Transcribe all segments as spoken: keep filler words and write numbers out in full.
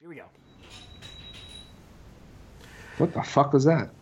Here we go. What the fuck was that?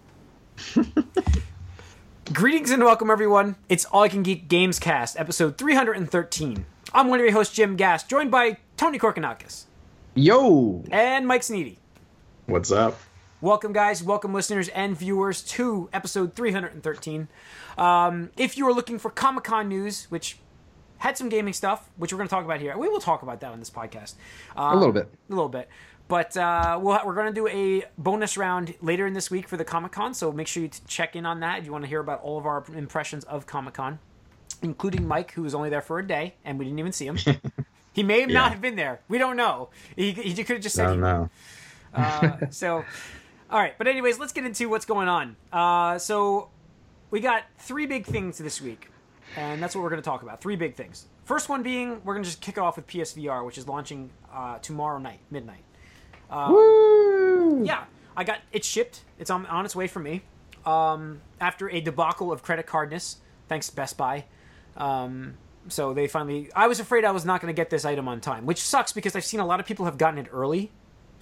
Greetings and welcome, everyone. It's All I Can Geek Games Cast, episode three hundred thirteen. I'm one of your hosts, Jim Gass, joined by Tony Korkanakis. Yo! And Mike Sneedy. What's up? Welcome, guys. Welcome, listeners and viewers, to episode three hundred thirteen. Um, if you are looking for Comic-Con news, which had some gaming stuff, which we're going to talk about here. We will talk about that on this podcast. Um, a little bit. A little bit. But uh, we'll, we're going to do a bonus round later in this week for the Comic-Con, so make sure you check in on that if you want to hear about all of our impressions of Comic-Con, including Mike, who was only there for a day, and we didn't even see him. He may yeah. not have been there. We don't know. He, he could have just said I don't know. Uh, so, all right. But anyways, let's get into what's going on. Uh, so we got three big things this week, and that's what we're going to talk about. Three big things. First one being, we're going to just kick it off with P S V R, which is launching uh, tomorrow night, midnight. Um, Woo! Yeah, I got it shipped. It's on, on its way for me. Um, after a debacle of credit cardness, thanks Best Buy. Um, so they finally... I was afraid I was not going to get this item on time, which sucks because I've seen a lot of people have gotten it early.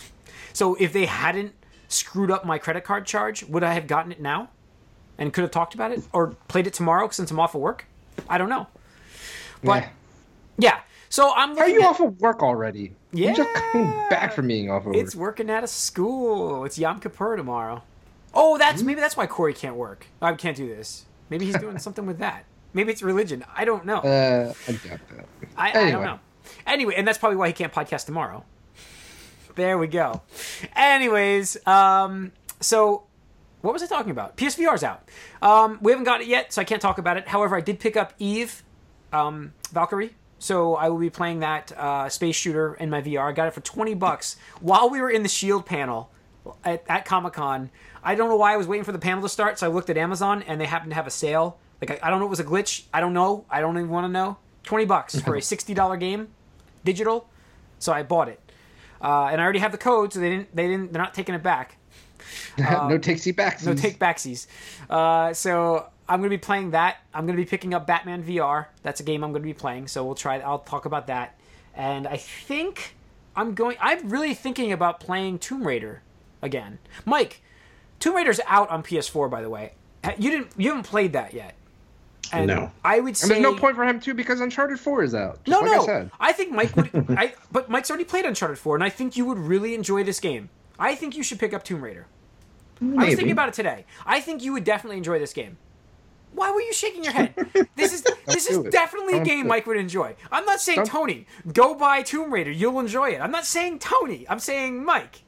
So if they hadn't screwed up my credit card charge, would I have gotten it now? And could have talked about it? Or played it tomorrow since I'm off of work? I don't know. But, yeah. yeah. So I'm Are you at, off of work already? Yeah. You just came back from being off of work. It's working out of school. It's Yom Kippur tomorrow. Oh, that's maybe that's why Corey can't work. I can't do this. Maybe he's doing something with that. Maybe it's religion. I don't know. Uh, I doubt that. I, anyway. I don't know. Anyway, and that's probably why he can't podcast tomorrow. There we go. Anyways, um, so what was I talking about? P S V R's out. Um, we haven't got it yet, so I can't talk about it. However, I did pick up Eve, um, Valkyrie. So I will be playing that uh, space shooter in my V R. I got it for twenty bucks while we were in the Shield panel at, at Comic-Con. I don't know why I was waiting for the panel to start, so I looked at Amazon, and they happened to have a sale. Like I, I don't know if it was a glitch. I don't know. I don't even want to know. twenty bucks for a sixty dollars game, digital. So I bought it. Uh, and I already have the code, so they didn't. They didn't. They're not taking it back. Um, no takesy backsies. No take backsies. Uh, so I'm going to be playing that. I'm going to be picking up Batman V R. That's a game I'm going to be playing. So we'll try. I'll talk about that. And I think I'm going. I'm really thinking about playing Tomb Raider again. Mike, Tomb Raider's out on P S four, by the way. You didn't. You haven't played that yet. And no. I would say and there's no point for him to because Uncharted four is out. No, like no. I, said. I think Mike would. I but Mike's already played Uncharted four, and I think you would really enjoy this game. I think you should pick up Tomb Raider. Maybe. I was thinking about it today. I think you would definitely enjoy this game. Why were you shaking your head? This is this is definitely a game Mike would enjoy. I'm not saying Tony, go buy Tomb Raider. You'll enjoy it. I'm not saying Tony. I'm saying Mike.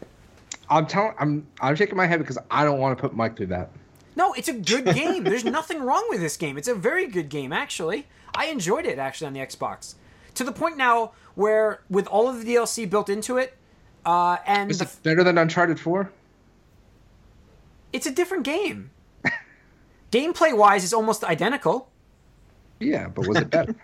I'm telling. I'm I'm shaking my head because I don't want to put Mike through that. No, it's a good game. There's nothing wrong with this game. It's a very good game, actually. I enjoyed it, actually, on the Xbox. To the point now where, with all of the D L C built into it, uh, and... Is the, it better than Uncharted four? It's a different game. Gameplay-wise, it's almost identical. Yeah, but was it better?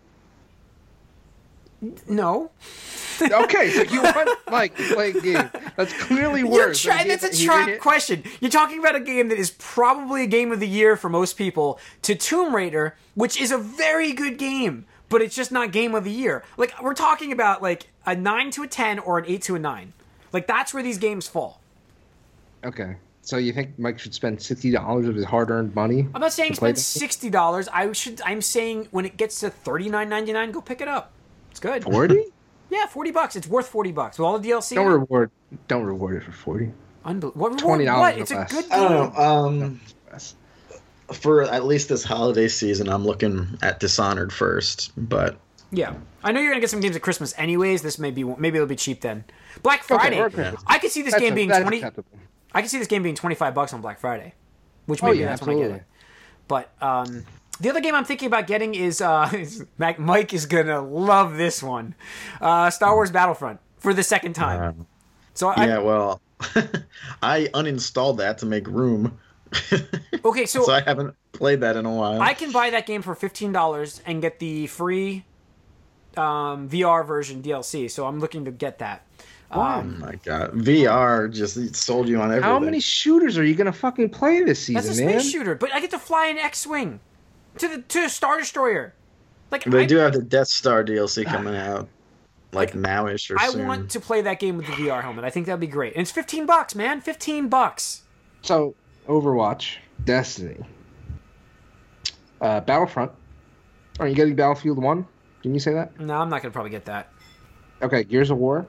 No. Okay, so you want Mike to play a game that's clearly worse. You're try- that's a trap question. You're talking about a game that is probably a game of the year for most people, to Tomb Raider, which is a very good game, but it's just not game of the year. Like, we're talking about, like, a nine to a ten or an eight to a nine. Like, that's where these games fall. Okay. So you think Mike should spend sixty dollars of his hard-earned money? I'm not saying spend sixty dollars. I should. I'm saying when it gets to thirty-nine ninety-nine, go pick it up. It's good. forty? Yeah, forty bucks. It's worth forty bucks with all the D L C. Don't reward. Don't reward it for forty. Unbelievable. What reward? Twenty dollars. What? It's a less. good game. I don't know. Um, for at least this holiday season, I'm looking at Dishonored first. But yeah, I know you're gonna get some games at Christmas, anyways. This may be maybe it'll be cheap then. Black Friday. Okay, okay. I could see this that's game a, being twenty. Acceptable. I could see this game being twenty-five bucks on Black Friday, which maybe oh, yeah, that's absolutely. when I get it. But um, the other game I'm thinking about getting is, uh, is Mike is gonna love this one, uh, Star Wars Battlefront for the second time. Um, so I, yeah, well, I uninstalled that to make room. Okay, so, so I haven't played that in a while. I can buy that game for fifteen dollars and get the free um, V R version D L C. So I'm looking to get that. Oh my god, V R just sold you on everything. How many shooters are you gonna fucking play this season, That's a man? space shooter, but I get to fly an X-wing to the to a Star Destroyer. Like They I, do have the Death Star D L C coming out. like nowish or I soon. want to play that game with the V R helmet. I think that'd be great. And it's fifteen bucks, man. fifteen bucks. So, Overwatch, Destiny, uh, Battlefront. Are you getting Battlefield one? Didn't you say that? No, I'm not gonna probably get that. Okay, Gears of War.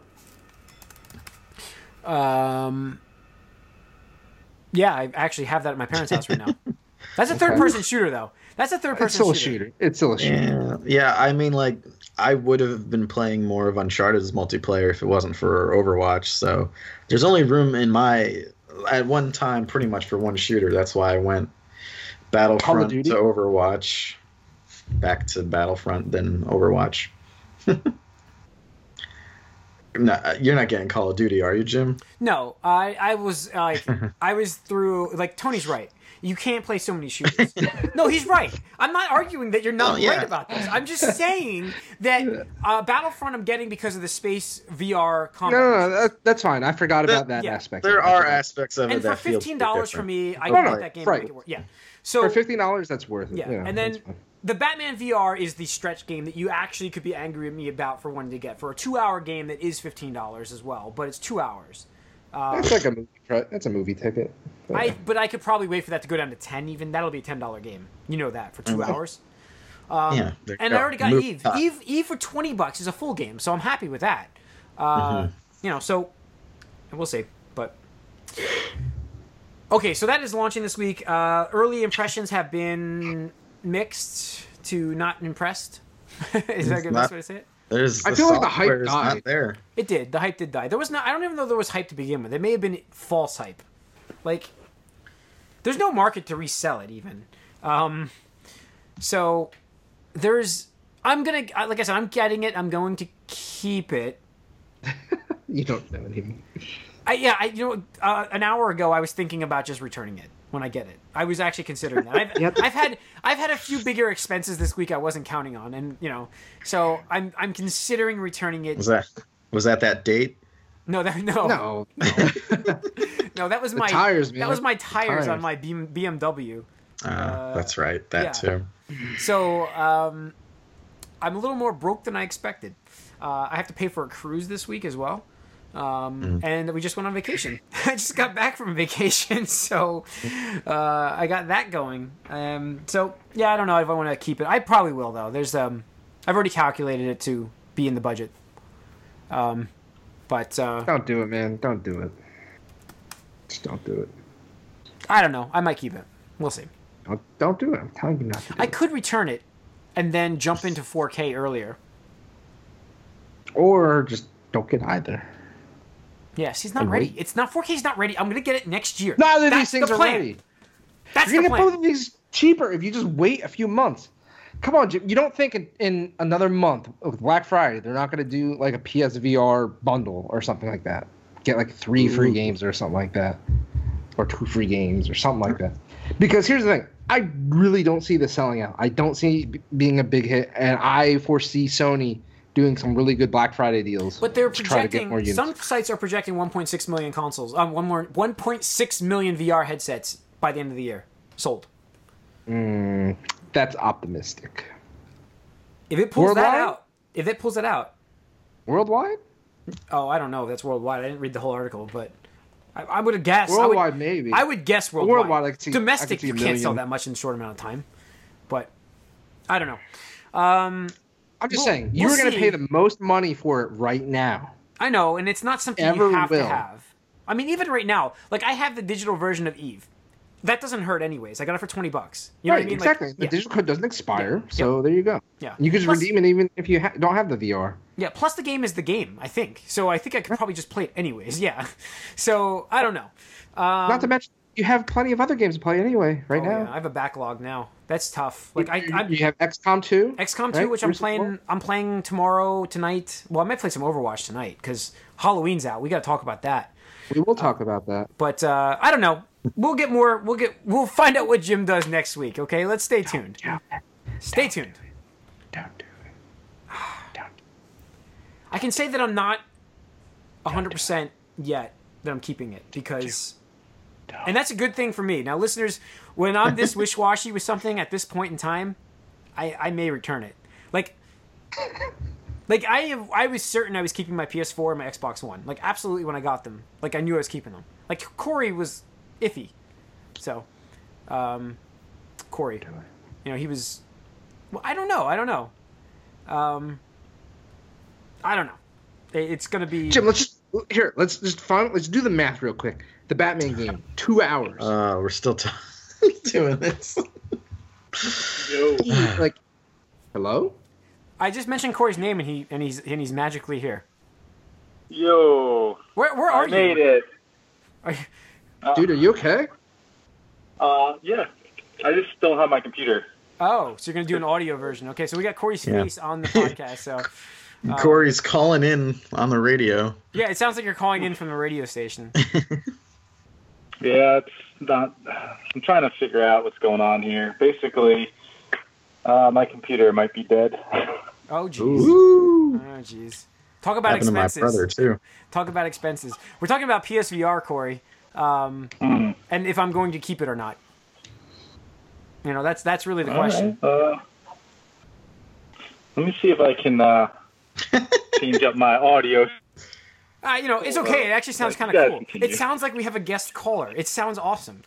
Um, yeah, I actually have that at my parents' house right now. That's a third-person shooter, though. That's a third-person It's still a shooter. shooter. It's still a shooter. Yeah, yeah. I mean, like, I would have been playing more of Uncharted's multiplayer if it wasn't for Overwatch. So there's only room in my at one time, pretty much for one shooter. That's why I went Battlefront to Duty? Overwatch, back to Battlefront, then Overwatch. No, you're not getting Call of Duty, are you, Jim? No, I I was like I was through like Tony's right. You can't play so many shooters. No, he's right. I'm not arguing that you're not Oh, yeah. right about this. I'm just saying that uh, Battlefront I'm getting because of the space V R No, combat. no, no that, that's fine. I forgot about that yeah. aspect. There of it. are aspects of And it for that feel fifteen dollars for different. me, I No, can no, get that game right. and make it work. Yeah. So For fifteen dollars, that's worth it. yeah, Yeah, and then that's fine. the Batman V R is the stretch game that you actually could be angry at me about for wanting to get for a two-hour game that is fifteen dollars as well, but it's two hours. Uh, That's like a movie. Right? That's a movie ticket. But, I but I could probably wait for that to go down to ten. Even that'll be a ten dollar game. You know that for two Mhm. hours. Um, Yeah, there you and go. I already got Move Eve. up. Eve Eve for twenty bucks is a full game, so I'm happy with that. Uh, Mhm. You know, so we'll see. But okay, so that is launching this week. Uh, early impressions have been mixed to not impressed. Is that a good Not- best way to say it? There's I the feel like the hype software is died. not there. It did. The hype did die. There was not. I don't even know there was hype to begin with. It may have been false hype. Like, there's no market to resell it even. Um, so there's. I'm gonna. Like I said, I'm getting it. I'm going to keep it. you don't know anymore. I yeah. I you know uh, an hour ago I was thinking about just returning it when I get it. I was actually considering that. I've, Yep. I've had I've had a few bigger expenses this week I wasn't counting on, and you know, so I'm I'm considering returning it. Was that was that that date? No, that no. No. No, that was The my tires, man. That was my The tires, on tires. my B M W. Uh, Uh, that's right. That yeah. too. So um, I'm a little more broke than I expected. Uh, I have to pay for a cruise this week as well, um, and we just went on vacation. I just got back from vacation, so uh, I got that going. Um, so yeah, I don't know if I want to keep it. I probably will though. There's um, I've already calculated it to be in the budget. Um, but uh, Don't do it, man. Don't do it. Just don't do it. I don't know. I might keep it. We'll see. Don't, don't do it. I'm telling you not to do I it. could return it and then jump into four K earlier. Or just don't get either. Yes, he's not And ready. wait. It's not four K's not ready. I'm gonna get it next year. Neither of That's these things the are plan. ready. That's You're the gonna get plan. both of these cheaper if you just wait a few months. Come on, Jim. You don't think in, in another month with Black Friday they're not gonna do like a P S V R bundle or something like that? Get like three free Ooh. games or something like that, or two free games or something like that. Because here's the thing, I really don't see this selling out. I don't see it b- being a big hit, and I foresee Sony doing some really good Black Friday deals. But they're to try to get projecting. more units. Some sites are projecting one point six million consoles. Um, one more one point six million V R headsets by the end of the year sold. Mm, that's optimistic. If it pulls that Worldwide? out, if it pulls that out, Worldwide? oh, I don't know if that's worldwide. I didn't read the whole article, but I, I would have guessed. I would- Worldwide, maybe. I would guess worldwide. Worldwide, I could see- I Domestic, could see a you can't sell million. that much in a short amount of time. But I don't know. Um, I'm just We'll- saying, you we'll were going to see. pay the most money for it right now. I know, and it's not something Ever you have will. to have. I mean, even right now, like I have the digital version of Eve. That doesn't hurt anyways. I got it for twenty bucks. You know right, what I mean? exactly. Like, the yeah. digital code doesn't expire, Yeah. so there you go. Yeah. You could just Plus- redeem it even if you ha- don't have the V R. Yeah, plus the game is the game, I think. So I think I could probably just play it anyways. Yeah. So I don't know. Um, Not to mention, you have plenty of other games to play anyway right oh, now. yeah, I have a backlog now. That's tough. Like I, you, I you have X COM two. X COM two, right? which I'm Gears of playing. War? I'm playing tomorrow, tonight. Well, I might play some Overwatch tonight because Halloween's out. We got to talk about that. We will talk about that. But uh, I don't know. We'll get more. We'll get. We'll find out what Jim does next week. Okay, let's stay tuned. Don't, Stay tuned. don't do it. Don't. I can say that I'm not one hundred percent yet that I'm keeping it because, and that's a good thing for me. Now, listeners, when I'm this wish-washy with something at this point in time, I, I may return it. Like, Like I, I was certain I was keeping my P S four and my Xbox One. Like absolutely when I got them. Like I knew I was keeping them. Like Corey was iffy, so, um, Corey, you know he was. Well, I don't know. I don't know. Um, I don't know. It- It's gonna be. Jim, let's just here. Let's just fun. Let's do the math real quick. The Batman game, two hours. Uh, we're still t- doing this. Yo. like, hello? I just mentioned Corey's name and he and he's and he's magically here. Yo. Where where I are made you? it. Are you? Dude, are you okay? Uh, yeah. I just don't have my computer. Oh, so you're gonna do an audio version? Okay, so we got Corey's Yeah. face on the podcast. So um, Corey's calling in on the radio. yeah, it sounds like you're calling in from the radio station. Yeah, it's not. I'm trying to figure out what's going on here. Basically, uh, my computer might be dead. Oh jeez. Ooh. Oh jeez. Talk about Happened to my expenses. brother too. Talk about expenses. We're talking about P S V R, Corey, um, Mm. and if I'm going to keep it or not. You know, that's that's really the All question. right, uh, let me see if I can uh, change up my audio. Uh, you know, it's okay. It actually sounds Like, kind you of guys cool. continue. It sounds like we have a guest caller. It sounds awesome.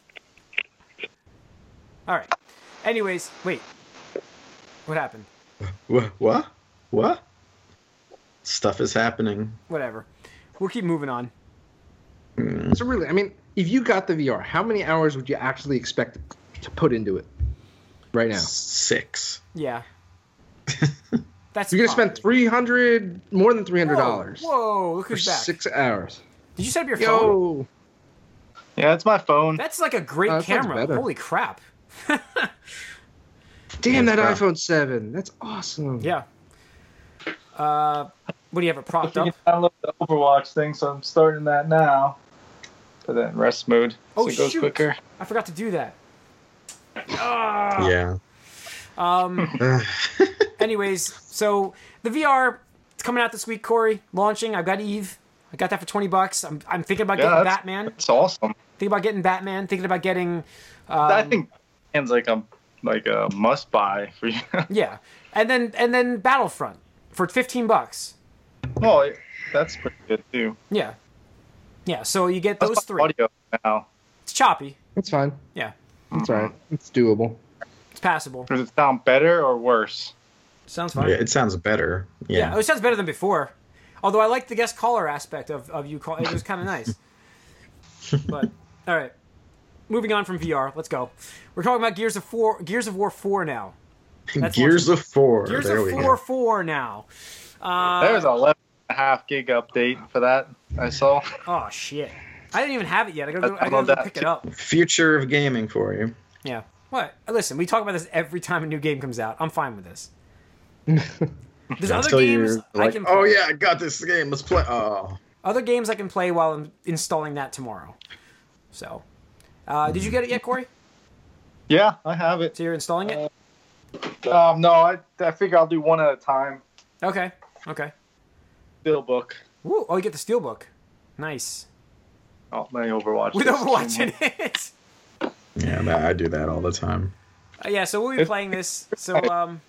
All right. Anyways, wait. What happened? What? What? What? Stuff is happening. Whatever. We'll keep moving on. So really, I mean, if you got the V R, how many hours would you actually expect to put into it right now? Six. Yeah. That's You're gonna spend probably- three hundred, more than three hundred Whoa, dollars Whoa, look for who's back. six hours. Did you set up your phone? Yo, Yeah, it's my phone. That's like a great Oh, that sounds camera. better. Holy crap. damn that Wow. iPhone seven. That's awesome. Yeah. Uh, what do you have it propped You up? can download the Overwatch thing, so I'm starting that now. Put that in rest mode, so Oh, it goes shoot. quicker. I forgot to do that. Ah. Yeah. Um. Anyways, so the V R it's coming out this week, Corey. Launching. I've got Eve. I got that for twenty bucks. I'm I'm thinking about Yeah, getting that's- Batman. It's awesome. Thinking about getting Batman. Thinking about getting. Um, I think it's like a like a must buy for you. Yeah, and then and then Battlefront for fifteen bucks. well, it- that's pretty good too. Yeah. Yeah. So you get That's those my three. audio now. It's choppy. That's fine. Yeah. That's all right. It's doable. It's passable. Does it sound better or worse? Sounds fine. Yeah, it sounds better. Yeah, Yeah. it sounds better than before. Although I like the guest caller aspect of, of you call it was kind of nice. But all right, moving on from V R, let's go. We're talking about Gears of Four, Gears of War Four now. That's Gears of Four. Gears there of we Four go. Four now. Uh, There's a eleven and a half gig update for that I saw. oh shit! I didn't even have it yet. I gotta go, I I gotta love go that pick it too. up. Future of gaming for you. Yeah. What? Listen, we talk about this every time a new game comes out. I'm fine with this. There's other Until games you're I like, can play. oh yeah, I got this game. Let's play. Oh, Other games I can play while I'm installing that tomorrow. So, uh, did you get it yet, Corey? Yeah, I have it. So you're installing it? Um, no, I I figure I'll do one at a time. Okay. Okay. Bill book. Ooh, oh, you get the Steelbook. Nice. Oh, my Overwatch. With disc. Overwatch in it. yeah, that, I do that all the time. Uh, yeah, so we'll be playing this. So, um,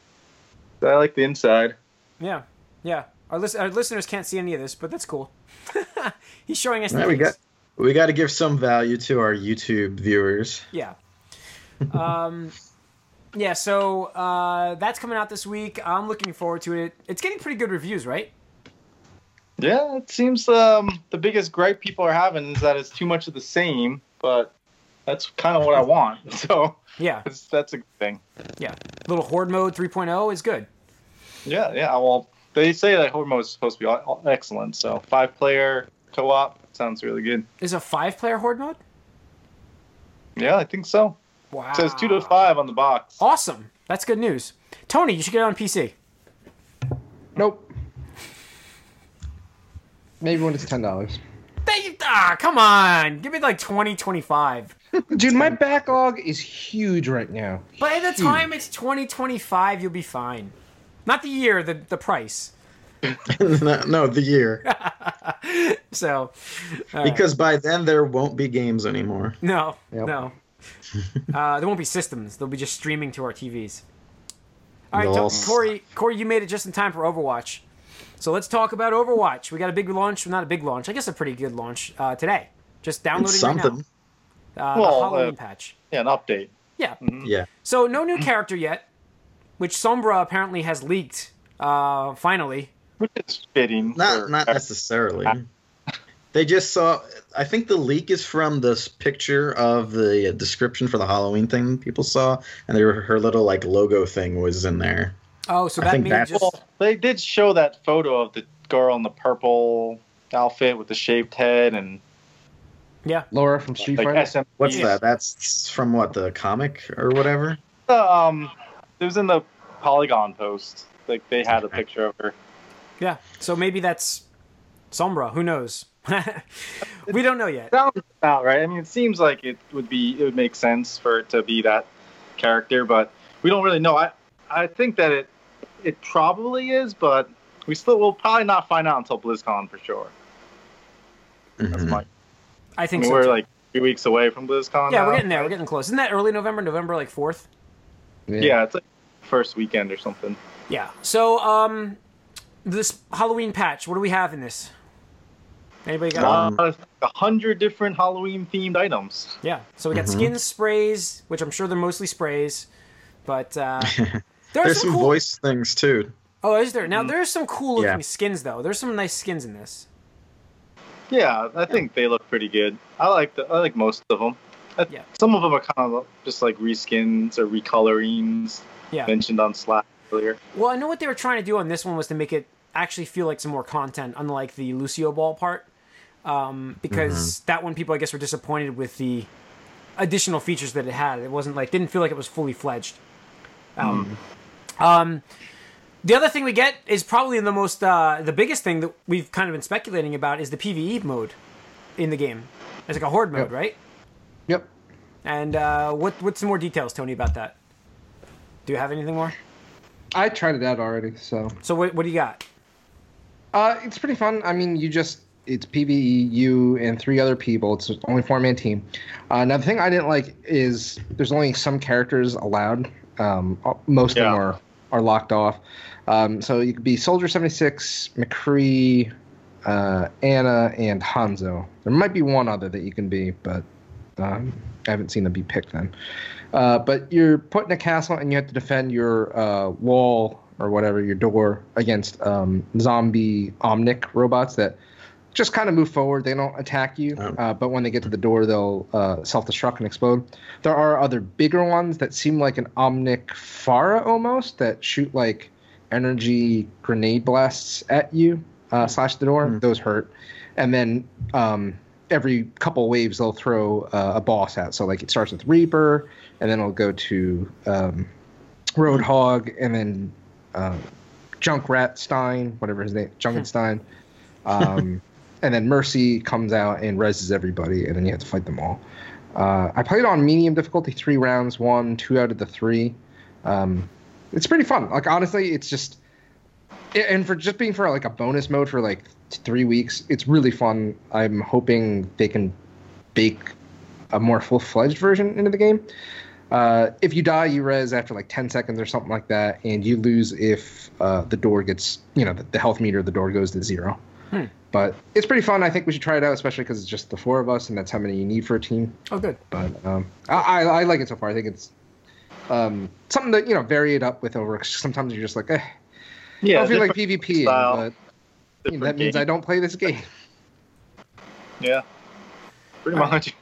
I like the inside. yeah. Yeah. Our, lis- our listeners can't see any of this, but that's cool. He's showing us the Right, we case. got we got to give some value to our YouTube viewers. Yeah. Um, yeah, so uh, that's coming out this week. I'm looking forward to it. It's getting pretty good reviews, right? Yeah, it seems um, the biggest gripe people are having is that it's too much of the same, but that's kind of what I want. So Yeah. it's, that's a good thing. Yeah. Little Horde Mode three point oh is good. Yeah, yeah. Well, they say that Horde mode is supposed to be all- excellent. So five player co-op sounds really good. Is a five-player Horde Mode? Yeah, I think so. Wow. It says two to five on the box. Awesome. That's good news. Tony, you should get it on P C. Nope. Maybe when it's ten dollars. They, ah, come on. Give me like twenty, twenty-five. Dude, my backlog is huge right now. By the Huge. time it's twenty twenty-five, you'll be fine. Not the year, the the price. no, no, the year. So, all right. Because by then there won't be games anymore. no, Yep. no. uh, there won't be systems. They'll be just streaming to our T Vs. All right, They'll so, Corey, Corey, you made it just in time for Overwatch. So let's talk about Overwatch. We got a big launch, not a big launch, I guess a pretty good launch uh, today. Just downloading It's right something. now. Uh, Well, the Halloween uh, patch. Yeah, an update. Yeah. Yeah. So no new character yet, which Sombra apparently has leaked. Uh, finally. Which is fitting. Not for- not necessarily. They just saw. I think the leak is from this picture of the description for the Halloween thing people saw, and they were, her little like logo thing was in there. Oh, so I that think means that's- just Well, they did show that photo of the girl in the purple outfit with the shaved head and yeah. Laura from Street like Fighter. S M. What's that? That's from what, the comic or whatever? Um, it was in the Polygon post. Like they had a picture of her. Yeah. So maybe that's Sombra. Who knows? We don't know yet. Sounds about right. I mean, it seems like it would be it would make sense for it to be that character, but we don't really know. I I think that it it probably is, but we still will probably not find out until BlizzCon for sure. That's Mhm. my. I I think mean, so. we're too. like three weeks away from BlizzCon. yeah, now. we're getting there. We're getting close. Isn't that early November? November like fourth? Yeah, it's like first weekend or something. Yeah. So um, this Halloween patch. What do we have in this? Anybody got? Um, Uh, a hundred different Halloween themed items. Yeah. So we got Mhm. skins, sprays, which I'm sure they're mostly sprays, but uh, there are There's some some cool. voice things too. Oh, is there? Now there's some cool looking Yeah. skins though. There's some nice skins in this. Yeah, I think they look pretty good. I like the I like most of them. I, Yeah. Some of them are kind of just like reskins or recolorings Yeah. mentioned on Slack earlier. Well, I know what they were trying to do on this one was to make it actually feel like some more content, unlike the Lucio Ball part, um, because that one people I guess were disappointed with the additional features that it had. It wasn't like didn't feel like it was fully fledged. Um, um, the other thing we get is probably the most uh, the biggest thing that we've kind of been speculating about is the PvE mode in the game. It's like a horde mode, Yep. right? Yep. And uh, what what's some more details, Tony, about that? Do you have anything more? I tried it out already, so So what what do you got? uh, it's pretty fun. I mean, you just it's PvE, you and three other people. It's only four man team. Uh, now the thing I didn't like is there's only some characters allowed. Um, most of them Yeah. are are locked off. Um, so you could be Soldier seventy-six, McCree, uh, Anna, and Hanzo. There might be one other that you can be, but um, I haven't seen them be picked then. Uh, but you're put in a castle and you have to defend your uh, wall or whatever, your door, against um, zombie Omnic robots that just kind of move forward. They don't attack you, Oh. uh, but when they get to the door, they'll uh, self-destruct and explode. There are other bigger ones that seem like an Omnic Pharah almost, that shoot like energy grenade blasts at you, uh, slash the door. Hmm. Those hurt. And then um, every couple waves, they'll throw uh, a boss out. So like it starts with Reaper, and then it'll go to um, Roadhog, and then uh, Junkratstein, whatever his name, Junkenstein. Um, and then Mercy comes out and reses everybody, and then you have to fight them all. Uh, I played on medium difficulty, three rounds, won two out of the three. Um, it's pretty fun. Like honestly, it's just, and for just being for like a bonus mode for like three weeks, it's really fun. I'm hoping they can bake a more full-fledged version into the game. Uh, if you die, you res after like ten seconds or something like that, and you lose if uh, the door gets, you know, the, the health meter of the door goes to zero. Hmm. But it's pretty fun. I think we should try it out, especially because it's just the four of us, and that's how many you need for a team. Oh, good. But um, I, I, I like it so far. I think it's um, something that, you know, vary it up with over. 'Cause sometimes you're just like, eh, Yeah, I don't feel like different PvP, style, but you know, different that means game. I don't play this game. Yeah, pretty All right. much.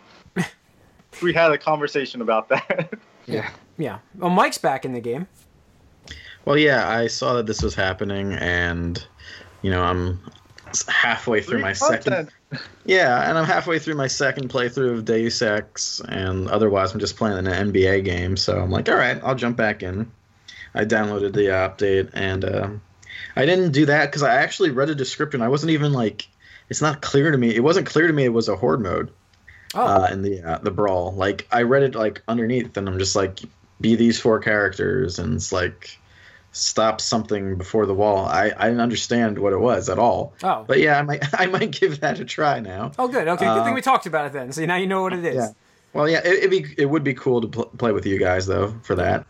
We had a conversation about that. Yeah. Yeah. Well, Mike's back in the game. Well, yeah, I saw that this was happening, and you know, I'm halfway through my second. Yeah, and I'm halfway through my second playthrough of Deus Ex, and otherwise I'm just playing an N B A game. So I'm like, all right, I'll jump back in. I downloaded the update, and uh, I didn't do that because I actually read a description. I wasn't even like, it's not clear to me. It wasn't clear to me it was a horde mode. Oh. Uh, in the uh, the brawl, like I read it like underneath, and I'm just like, be these four characters, and it's like, stop something before the wall. I, I didn't understand what it was at all. Oh. But yeah, I might I might give that a try now. Oh, good. Okay, good Uh, thing we talked about it then. So now you know what it is. Yeah. Well, yeah, it, it'd be it would be cool to pl- play with you guys though for that.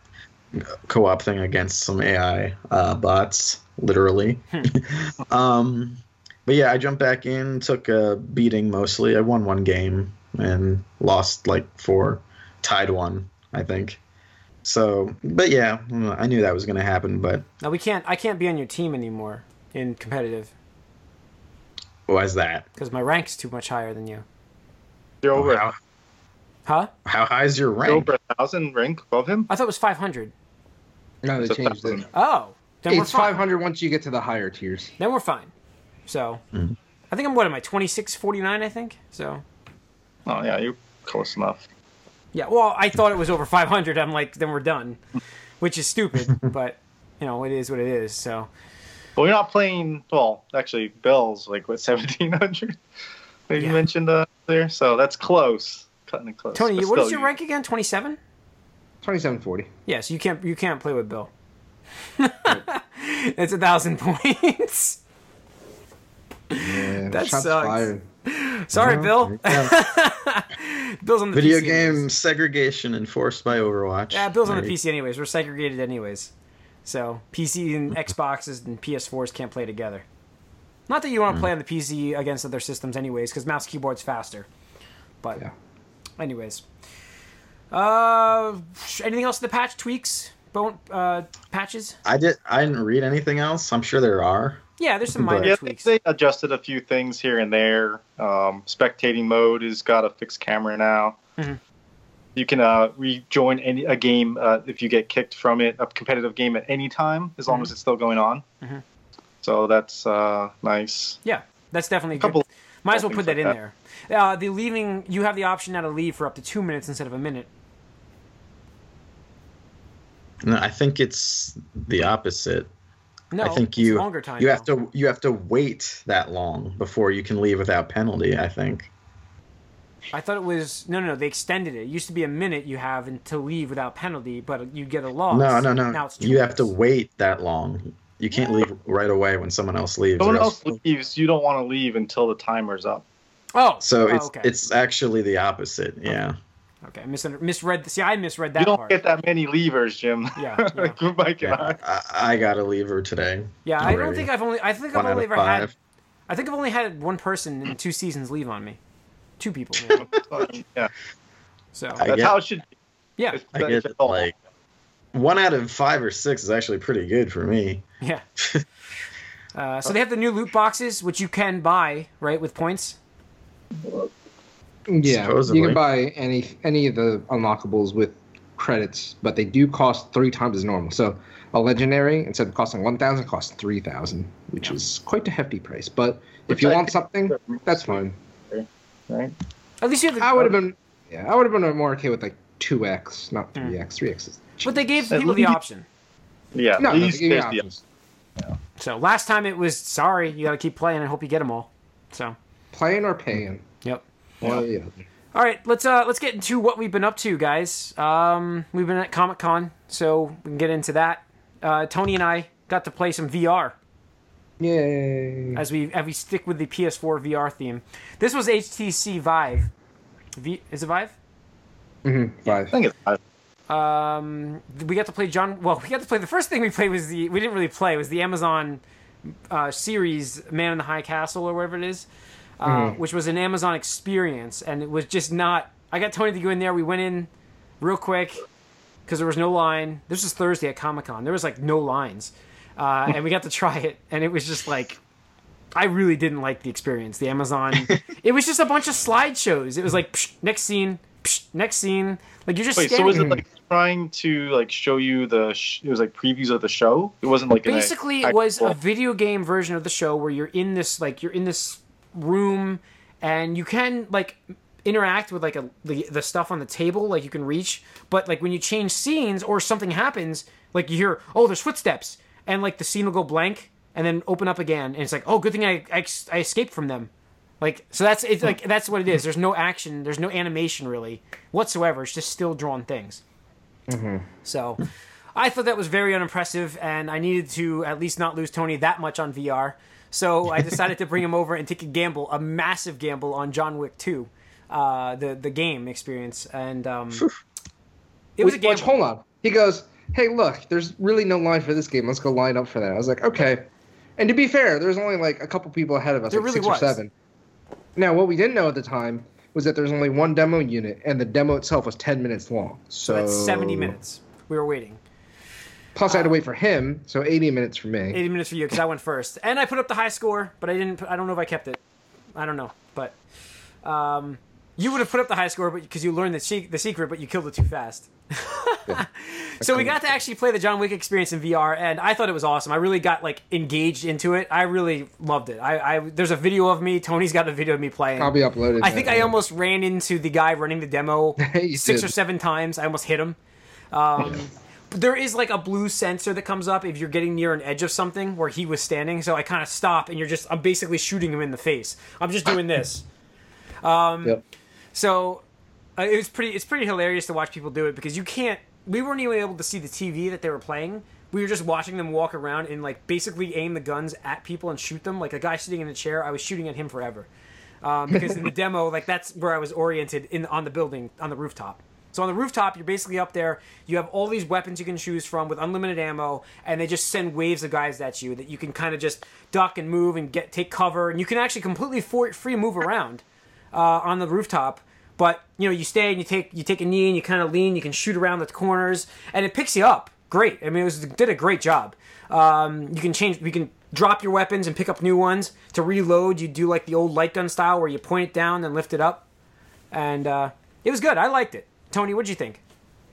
co-op thing against some A I uh, bots, literally. um, but yeah, I jumped back in, took a beating mostly. I won one game and lost like four, tied one, I think. So, but yeah, I knew that was going to happen. But Now we can't. I can't be on your team anymore in competitive why is that? because my rank's too much higher than you. You're over. How, Huh? how high is your You're rank? over a thousand rank above him. I thought it was five hundred. No, they It's a changed it. thousand. Oh, then we're It's fine. five hundred once you get to the higher tiers. Then we're fine. So, Mhm. I think I'm what am I twenty-six forty-nine? I think so. Oh yeah, you're close enough. Yeah. Well, I thought it was over five hundred. I'm like, then we're done, which is stupid, but you know, it is what it is. So. But we're not playing. Well, actually, Bill's like what seventeen hundred. You Yeah. mentioned uh, there, so that's close, cutting it close. Tony, But what is still, your you- rank again? twenty-seven? twenty-seven forty. Yeah, so you can't you can't play with Bill. It's a thousand points. Yeah, That shots sucks. fired. Sorry, No, Bill. Bill's on the Video P C game anyways. segregation enforced by Overwatch. Yeah, Bill's on the Right. P C anyways. We're segregated anyways. So P C and Xboxes and P S fours can't play together. Not that you want to play on the P C against other systems anyways, because mouse keyboard's faster. But Yeah. anyways. Uh, anything else in the patch tweaks? Bone uh, patches? I did. I didn't read anything else. I'm sure there are. Yeah, there's some But- minor Yeah, tweaks. they adjusted a few things here and there. Um, spectating mode has got a fixed camera now. Mhm. You can uh, rejoin any a game uh, if you get kicked from it, a competitive game at any time, as long Mhm. as it's still going on. Mhm. So that's uh, nice. Yeah, that's definitely A couple- good. Might as well things put that like in that. there. Uh, the leaving, you have the option now to leave for up to two minutes instead of a minute. No, I think it's the opposite. No, I think it's you longer time. you now. have to you have to wait that long before you can leave without penalty. I think. I thought it was no, no, no. They extended it. It used to be a minute you have and to leave without penalty, but you get a loss. No, no, Now no. it's two You have to minutes. wait that long. You can't leave right away when someone else leaves. Someone or else- else leaves, you don't want to leave until the timer's up. Oh, So oh, it's okay. it's actually the opposite. Yeah. okay. Misunder- misread. See, I misread that You don't part. get that many levers, Jim. Yeah, like Mike and Yeah. I. I, I got a lever today. Yeah, I don't already. think I've only. I think One I've out only of ever had. five. I think I've only had one person in two seasons leave on me. Two people. Maybe. yeah, So I that's get- how it should be. yeah, If- I if get at all. like one out of five or six is actually pretty good for me. yeah. Uh, so they have the new loot boxes, which you can buy right with points. Yeah, Supposedly. you can buy any any of the unlockables with credits, but they do cost three times as normal. So a legendary, instead of costing one thousand, costs three thousand, which is quite a hefty price. But if Which you I want think- something, that's fine. Right? At least you have the. I would have been, yeah, I would have been more okay with like two X, not three X. Three X is. But they gave Uh, people the let me- option. Yeah, No, no, these they give you there's the- options. So last time it was sorry, you got to keep playing and hope you get them all. So Playing or paying. yep. One or the other. All right, let's uh let's get into what we've been up to, guys. Um, we've been at Comic Con, so we can get into that. Uh, Tony and I got to play some V R Yay. as we as we stick with the P S four V R theme. This was H T C Vive. V is it Vive? Mm-hmm. I Five. think it's five. Um, we got to play John. Well, we got to play. The first thing we played was the. We didn't really play. Was the Amazon uh, series Man in the High Castle or whatever it is, uh, Mhm. which was an Amazon experience, and it was just not. I got Tony to go in there. We went in real quick because there was no line. This was Thursday at Comic Con. There was like no lines, uh, and we got to try it, and it was just like. I really didn't like the experience. The Amazon. It was just a bunch of slideshows. It was like psh, next scene, psh, next scene. Like you're just Wait, so scanning. was it like trying to like show you the? Sh- it was like previews of the show. It wasn't like in a Basically, it was a actual- video game version of the show where you're in this like you're in this room and you can like interact with like a the, the stuff on the table, like you can reach, but like when you change scenes or something happens, like you hear oh there's footsteps and like the scene will go blank and then open up again and it's like oh good thing I I, I escaped from them. Like so that's it's like that's what it is. There's no action, there's no animation really whatsoever. It's just still drawn things. So I thought that was very unimpressive, and I needed to at least not lose Tony that much on V R. So I decided to bring him over and take a gamble, a massive gamble on John Wick two, uh, the the game experience, and um, it was a Which- which- gamble. hold on. He goes, hey, look, there's really no line for this game. Let's go line up for that. I was like, okay. And to be fair, there's only like a couple people ahead of us, There like really six was. or seven. Now, what we didn't know at the time was that there's only one demo unit, and the demo itself was ten minutes long. So, So that's seventy minutes. We were waiting. Plus, I had to wait for him, so eighty minutes for me. eighty minutes for you because I went first, and I put up the high score, but I didn't. Put, I don't know if I kept it. I don't know, but um, you would have put up the high score, but because you learned the, se- the secret, but you killed it too fast. So we got to actually play the John Wick experience in V R, and I thought it was awesome. I really got like engaged into it. I really loved it. I, I there's a video of me. Tony's got a video of me playing. I'll be uploaded. I think I almost ran into the guy running the demo You six did. or seven times. I almost hit him. Um, but there is like a blue sensor that comes up if you're getting near an edge of something where he was standing. So I kind of stop, and you're just I'm basically shooting him in the face. I'm just doing this. Yep. So uh, it was pretty. It's pretty hilarious to watch people do it because you can't. We weren't even able to see the T V that they were playing. We were just watching them walk around and like basically aim the guns at people and shoot them. Like a guy sitting in a chair, I was shooting at him forever. Um, because in the demo, like that's where I was oriented in on the building on the rooftop. So on the rooftop, you're basically up there. You have all these weapons you can choose from with unlimited ammo, and they just send waves of guys at you that you can kind of just duck and move and get take cover, and you can actually completely for, free move around uh, on the rooftop. But you know, you stay and you take you take a knee and you kind of lean. You can shoot around the corners, and it picks you up. Great. I mean, it was did a great job. Um, you can change. You can drop your weapons and pick up new ones. To reload, you do like the old light gun style where you point it down and lift it up, and uh, it was good. I liked it. Tony, what'd you think?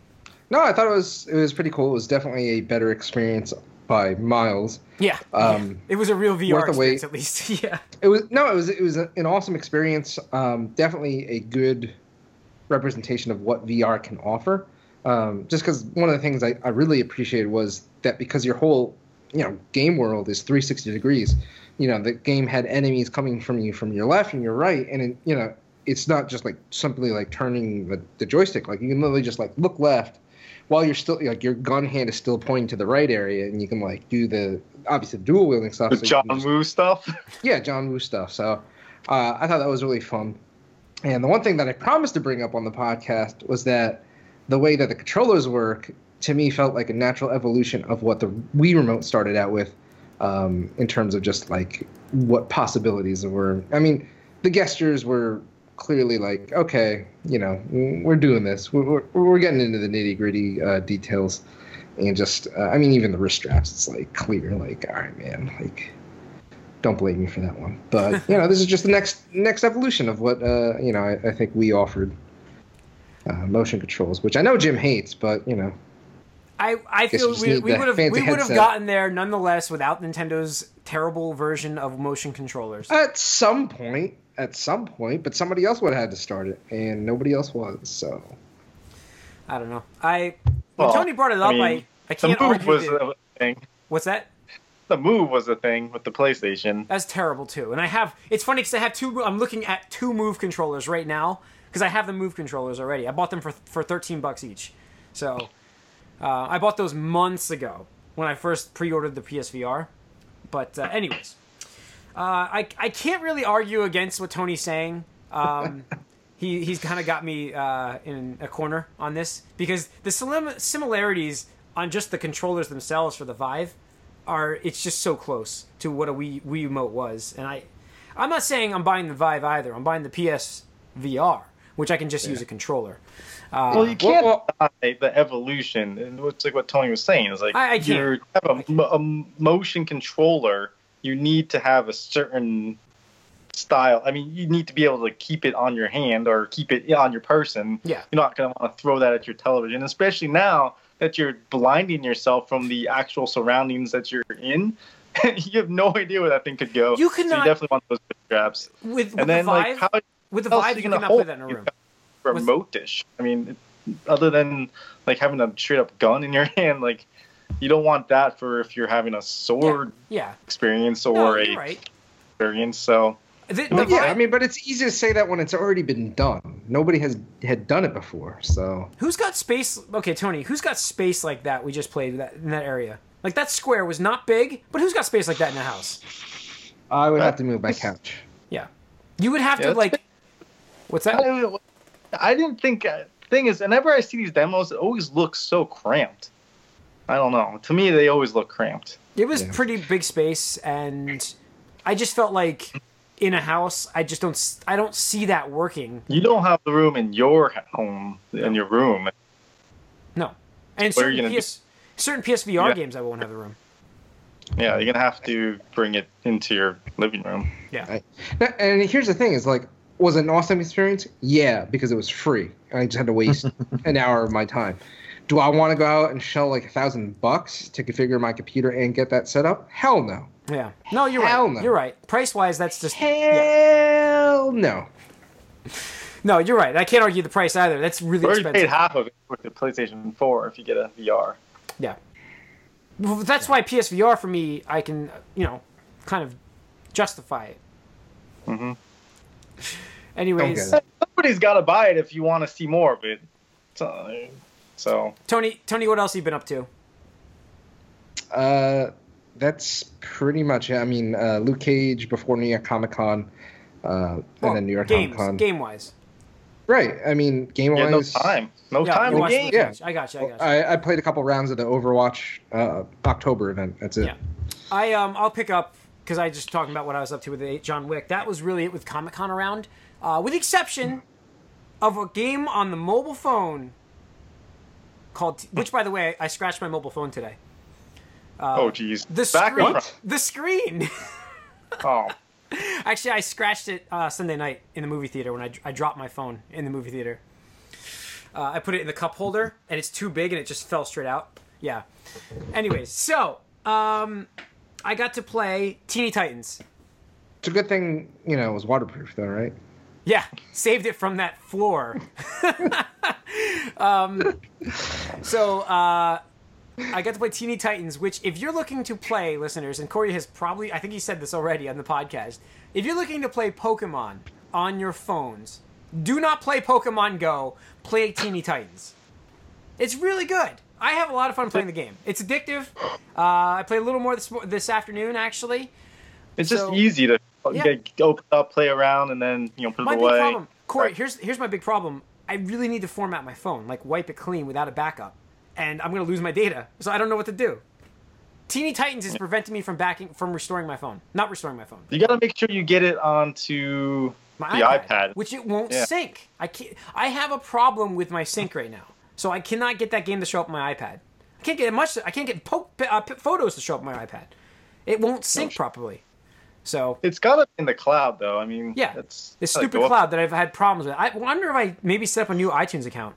No, I thought it was it was pretty cool. It was definitely a better experience by miles. Yeah, Um, yeah. It was a real V R worth the wait. experience, at least. Yeah. It was no, it was it was an awesome experience. Um, definitely a good representation of what V R can offer. Um, just because one of the things I, I really appreciated was that because your whole you know game world is three hundred sixty degrees, you know the game had enemies coming from you from your left and your right, and it, you know it's not just like simply like turning the, the joystick. Like you can literally just like look left while you're still like your gun hand is still pointing to the right area, and you can like do the obviously the dual wielding stuff. The so you John can just- Woo stuff. yeah, John Woo stuff. So uh, I thought that was really fun. And the one thing that I promised to bring up on the podcast was that the way that the controllers work, to me, felt like a natural evolution of what the Wii remote started out with um, in terms of just like what possibilities there were. I mean, the gestures were clearly like, okay, you know, we're doing this. We're, we're, we're getting into the nitty gritty uh, details. And just, uh, I mean, even the wrist straps, it's like clear, like, all right, man, like, don't blame me for that one. But, you know, this is just the next next evolution of what, uh, you know, I, I think we offered uh, motion controls, which I know Jim hates, but, you know. I, I Guess feel you just we, need we the would have fancy we would have headset. gotten there nonetheless without Nintendo's terrible version of motion controllers. At some point, at some point, but somebody else would have had to start it, and nobody else was, so. I don't know. I when Well, Tony brought it up, I mean, I, I The can't move argue. was that- a thing. What's that? The move was a thing with the PlayStation. That's terrible too. And I have it's funny because I have two. I'm looking at two Move controllers right now because I have the Move controllers already. I bought them for for thirteen bucks each. So uh, I bought those months ago when I first pre-ordered the P S V R. But uh, anyways, uh, I I can't really argue against what Tony's saying. Um, he he's kind of got me uh, in a corner on this because the sim- similarities on just the controllers themselves for the Vive are it's just so close to what a Wii, Wii remote was, and I I'm not saying I'm buying the Vive either. I'm buying the P S V R, which I can just use a controller. Uh, Well, you can't well- deny the evolution, and it's like what Tony was saying. Is like I- I can't. you have a, mo- a motion controller, you need to have a certain style. I mean, you need to be able to keep it on your hand or keep it on your person. Yeah. You're not going to want to throw that at your television, especially now that you're blinding yourself from the actual surroundings that you're in. You have no idea where that thing could go. You could so not- you definitely want those straps. with with And then, the Vive, like, how with the else Vive, you you gonna cannot play hold that in a it? room. You've remote-ish. I mean, it, other than like having a straight-up gun in your hand, like you don't want that for if you're having a sword Yeah, experience no, or you're a right. experience. So The, the Well, yeah, Vive- I mean, but it's easy to say that when it's already been done. Nobody has had done it before, so. Who's got space? Okay, Tony, who's got space like that? We just played that in that area. Like that square was not big, but who's got space like that in a house? I would have to move my couch. Yeah, you would have Yeah, to that's like. What's that? I, I didn't think. Uh, thing is, whenever I see these demos, it always looks so cramped. I don't know. To me, they always look cramped. It was Yeah. pretty big space, and I just felt like in a house, I just don't. s- I don't see that working. You don't have the room in your home, in your room. No, and What are you certain gonna P S, certain P S V R Yeah. games, I won't have the room. Yeah, you're gonna have to bring it into your living room. Yeah, Now- And here's the thing: is like, was it an awesome experience? Yeah, because it was free. I just had to waste an hour of my time. Do I want to go out and shell like a thousand bucks to configure my computer and get that set up? Hell no. yeah. No, you're Hell right. no. You're right. Price wise, that's just Hell no. no. You're right. I can't argue the price either. That's really You already expensive. paid half of it with the PlayStation four if you get a V R. Yeah. Well, that's why P S V R for me, I can, you know, kind of justify it. Mm-hmm. Anyways, Okay. Somebody's got to buy it if you want to see more of it. So, so Tony, Tony, what else have you been up to? Uh, that's pretty much it. I mean, uh, Luke Cage before New York Comic Con, uh, and Well, then New York games, Comic Con. game wise. Right. I mean, game yeah, no wise. time, no Yeah, time you to watched game. Luke Yeah. Cage. I got you. I got you. I, I played a couple rounds of the Overwatch uh, October event. That's it. Yeah. I um I'll pick up because I just talking about what I was up to with the John Wick. That was really it with Comic Con around, uh, with the exception of a game on the mobile phone called, which by the way I scratched my mobile phone today. oh, geez. The Back screen. up. The screen. Oh, Actually, I scratched it uh, Sunday night in the movie theater when I, I dropped my phone in the movie theater. Uh, I put it in the cup holder, and it's too big, and it just fell straight out. Yeah. Anyways, so um, I got to play Teeny Titans. It's a good thing, you know, it was waterproof, though, right? Yeah, saved it from that floor. um, so uh, I got to play Teeny Titans, which if you're looking to play, listeners, and Corey has probably, I think he said this already on the podcast, if you're looking to play Pokemon on your phones, do not play Pokemon Go, play Teeny Titans. It's really good. I have a lot of fun playing the game. It's addictive. Uh, I played a little more this, this afternoon, actually. it's So- just easy to Yeah. get, open up, play around, and then you know put My it big away. problem, Corey. Right. Here's here's my big problem. I really need to format my phone, like wipe it clean without a backup, and I'm gonna lose my data, so I don't know what to do. Teeny Titans is preventing me from backing from restoring my phone, not restoring my phone. You got to make sure you get it onto My the iPad. which it won't Yeah. sync. I can't. I have a problem with my sync right now, so I cannot get that game to show up on my iPad. I can't get much. I can't get po- uh, p- photos to show up on my iPad. It won't sync properly. So It's got to be in the cloud, though. I mean, yeah, it's this gotta stupid go up. cloud that I've had problems with. I wonder if I maybe set up a new iTunes account.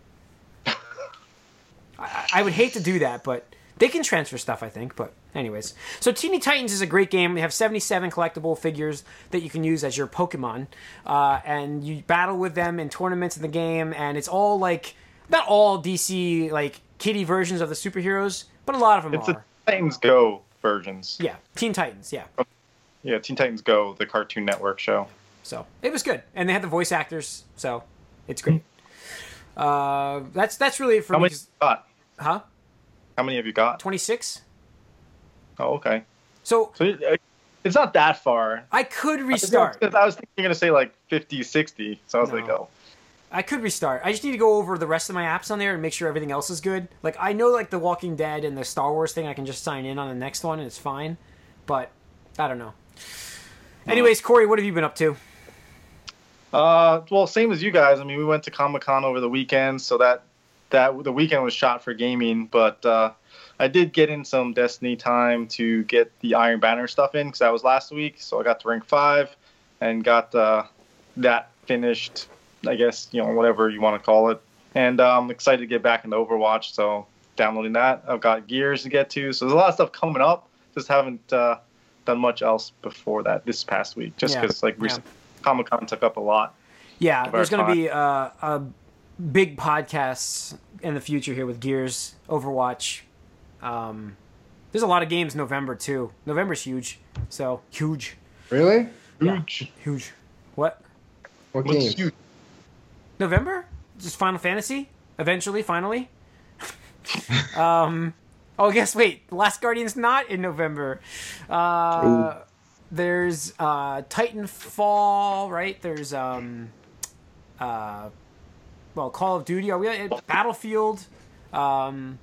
I, I would hate to do that, but they can transfer stuff, I think. But anyways, so Teeny Titans is a great game. They have seventy-seven collectible figures that you can use as your Pokemon, uh, and you battle with them in tournaments in the game. And it's all like not all D C like kiddie versions of the superheroes, but a lot of them It's are. a Titans Go versions. Yeah, Teen Titans. Yeah. Yeah, Teen Titans Go, the Cartoon Network show. So it was good, and they had the voice actors, so it's great. Uh, that's that's really it for How me. many have you got? Huh? How many have you got? twenty-six. Oh, okay. So So it- it's not that far. I could restart. I was thinking you're going to say like fifty, sixty. So I was No. like, oh. I could restart. I just need to go over the rest of my apps on there and make sure everything else is good. Like I know, like the Walking Dead and the Star Wars thing, I can just sign in on the next one and it's fine. But I don't know. Anyways, Corey, what have you been up to? Uh, well, same as you guys. I mean, we went to Comic Con over the weekend, so that that the weekend was shot for gaming. But uh, I did get in some Destiny time to get the Iron Banner stuff in because that was last week. So I got to rank five and got uh, that finished. I guess you know whatever you want to call it. And uh, I'm excited to get back into Overwatch. So downloading that. I've got Gears to get to. So there's a lot of stuff coming up. Just haven't uh, done much else before that this past week. Just Yeah, because like yeah. recent Comic Con took up a lot. Yeah, Of there's our going to time. be uh, a big podcasts in the future here with Gears, Overwatch. Um, there's a lot of games November too. November's huge, so huge, Really? Yeah. Huge. huge. What? What What's games? huge? November? Just Final Fantasy? Eventually, finally. um, oh, I guess wait, The Last Guardian's not in November. Uh, there's uh, Titanfall, right? There's um, uh, well, Call of Duty. Are we at Battlefield? Um,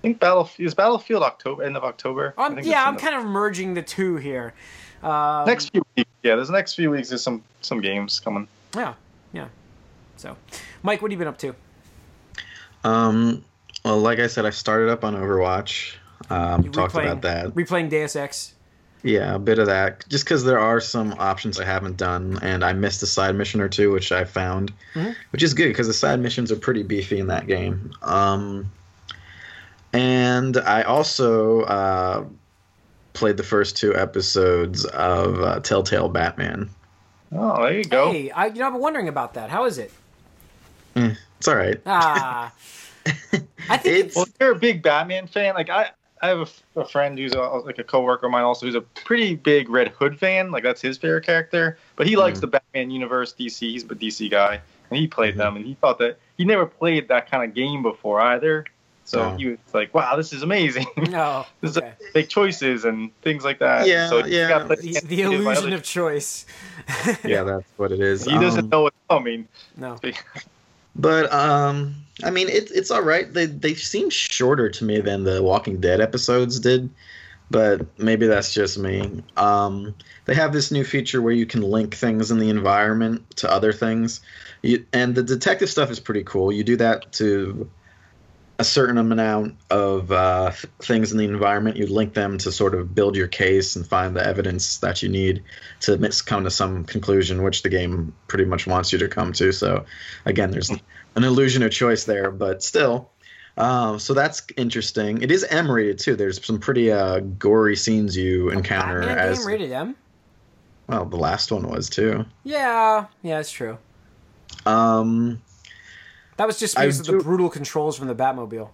think Battlefield is Battlefield October, end of October. I Um, think yeah, it's I'm in kind of merging the two here. Um, the next few weeks. Yeah, there's the next few weeks. There's some some games coming. Yeah, yeah. So, Mike, what have you been up to? Um, well, like I said, I started up on Overwatch. Um, You talked replaying- about that. Replaying Deus Ex. Yeah, a bit of that. Just because there are some options I haven't done, and I missed a side mission or two, which I found, Mhm. which is good because the side missions are pretty beefy in that game. Um, and I also uh, played the first two episodes of uh, Telltale Batman. Oh, there you go. Hey, I, you know, I've been wondering about that. How is it? It's all right. Ah, I think It's- it's, Well, if you're a big Batman fan, like I, I have a f- a, friend who's a, like a coworker of mine also who's a pretty big Red Hood fan. Like that's his favorite character, but he likes Mhm. the Batman universe, D C. He's a D C guy, and he played Mhm. them, and he thought that he never played that kind of game before either. So No. he was like, "Wow, this is amazing! no. this Okay. is big choices and things like that." Yeah, so he yeah. got to- The, the he did my illusion other- of choice. Yeah, that's what it is. He doesn't Um, know what's coming. No. But um, I mean, it's it's all right. They they seem shorter to me than the Walking Dead episodes did, but maybe that's just me. Um, they have this new feature where you can link things in the environment to other things, you, and the detective stuff is pretty cool. You do that to a certain amount of uh, th- things in the environment. You link them to sort of build your case and find the evidence that you need to mis- come to some conclusion, which the game pretty much wants you to come to. So, again, there's an illusion of choice there, but still. Um, so that's interesting. It is M rated too. There's some pretty uh, gory scenes you encounter Batman as game rated M? well. The last one was too. Yeah, yeah, it's true. Um, That was just I because of the do- brutal controls from the Batmobile.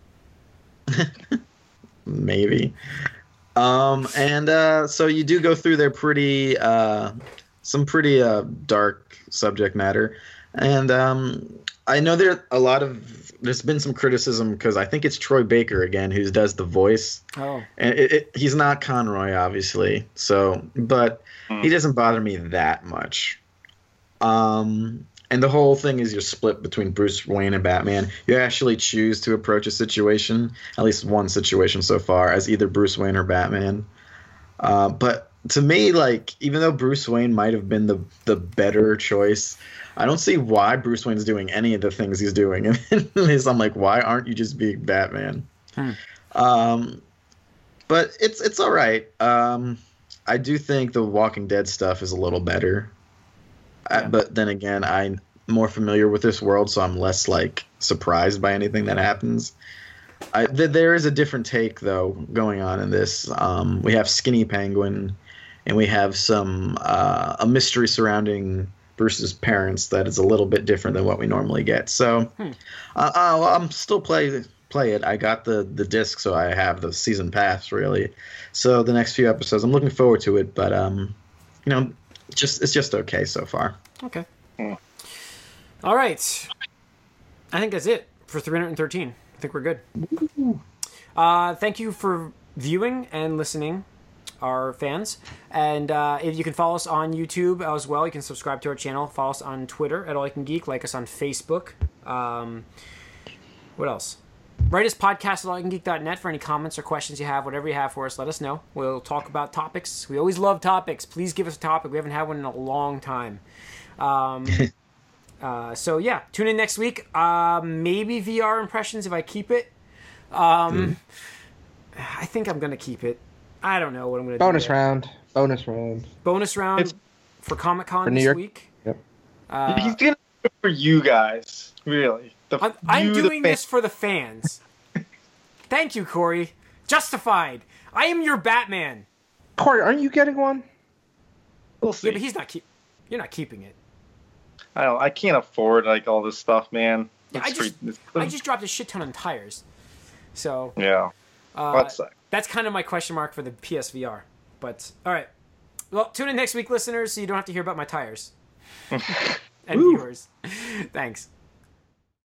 maybe. Um, and uh, so you do go through their pretty, uh, some pretty uh, dark subject matter, and um, I know there a lot of there's been some criticism because I think it's Troy Baker again who does the voice, Oh. and it, it, he's not Conroy obviously, so but Hmm. he doesn't bother me that much. Um, and the whole thing is you're split between Bruce Wayne and Batman. You actually choose to approach a situation, at least one situation so far, as either Bruce Wayne or Batman. Uh, but to me, like, even though Bruce Wayne might have been the the better choice, I don't see why Bruce Wayne's doing any of the things he's doing. And I'm like, why aren't you just being Batman? Hmm. Um, but it's it's all right. Um, I do think the Walking Dead stuff is a little better. I, Yeah. but then again, I'm more familiar with this world, so I'm less like surprised by anything that happens. I, th- there is a different take though going on in this. Um, we have Skinny Penguin, and we have some uh, a mystery surrounding Bruce's parents that is a little bit different than what we normally get. So Hmm. uh, I'll, I'm still play play it. I got the the disc, so I have the season pass really. So the next few episodes, I'm looking forward to it. But um, you know, just it's just okay so far. Okay. Hmm. All right. I think that's it for three hundred thirteen. I think we're good. Uh, thank you for viewing and listening, our fans. And uh, if you can follow us on YouTube as well. You can subscribe to our channel. Follow us on Twitter at All You Can Geek. Like us on Facebook. Um, what else? Write us podcast at all you can geek dot net for any comments or questions you have. Whatever you have for us, let us know. We'll talk about topics. We always love topics. Please give us a topic. We haven't had one in a long time. Um, uh, so yeah, tune in next week. Uh, maybe V R impressions if I keep it. Um, I think I'm gonna keep it. I don't know what I'm gonna Bonus do. there. round. Bonus round. Bonus round It's- for Comic Con For New this York? week. Yep. Uh, He's gonna do it for you guys, really. The, I'm, I'm you, the doing fan- this for the fans. Thank you, Corey. Justified. I am your Batman. Corey, aren't you getting one? We'll see. Yeah, but he's not keep. You're not keeping it. I don't. I can't afford like all this stuff, man. Yeah, I It's just, free- it's- I just dropped a shit ton on tires. So yeah. uh, That sucks. that's kind of my question mark for the P S V R. But all right. Well, tune in next week, listeners, so you don't have to hear about my tires and Woo. viewers. Thanks.